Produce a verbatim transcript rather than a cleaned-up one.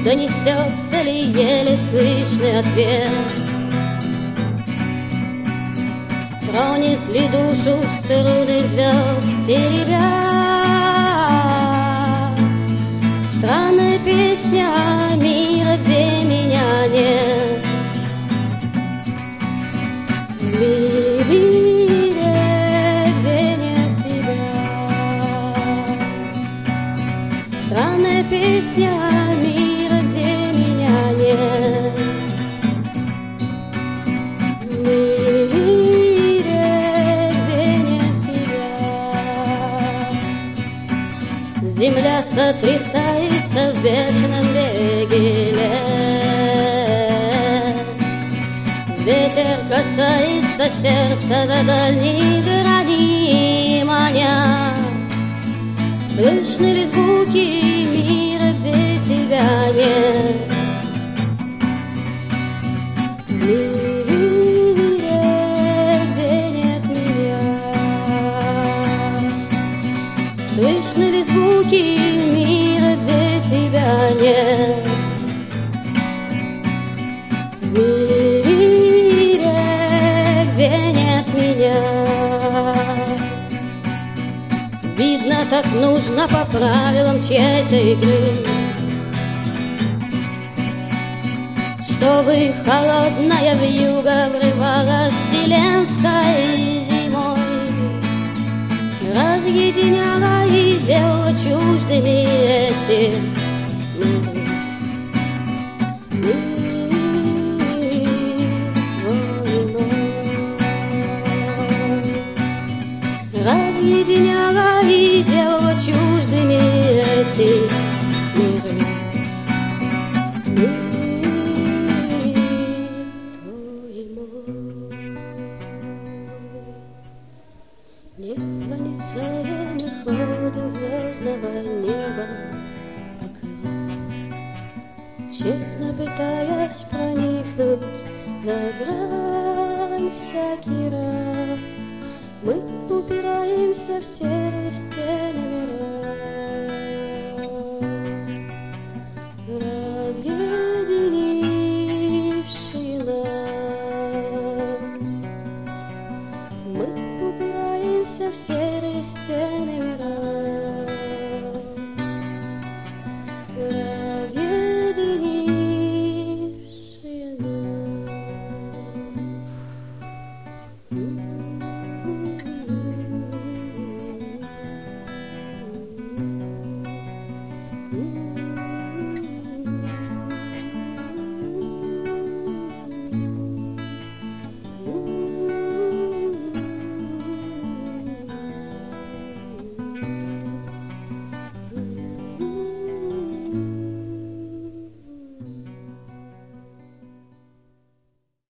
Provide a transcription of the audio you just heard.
донесется ли еле слышный ответ? Тронет ли душу струны звезд теребя? Странная песня мира, где меня нет. В мире, где нет тебя. Странная песня мира, где меня нет. В мире, где нет тебя. Земля сотрясается в бешеном беге лет. Ветер касается сердца за дальние грани маня. Слышны ли звуки мира, где тебя нет? В мире, где нет меня. Слышны ли звуки мира, где тебя нет? В мире, где нет меня. Видно, так нужно по правилам чьей-то игры, чтобы холодная вьюга врывалась вселенской зимой, разъединяла и делала чуждыми эти миры. Разъединяла и делала чуждыми эти миры. Мир твой мой. Непроницаемый холоден звездного неба покрыл, тщетно пытаясь проникнуть за грань всякий раз. Мы упираемся в серые стены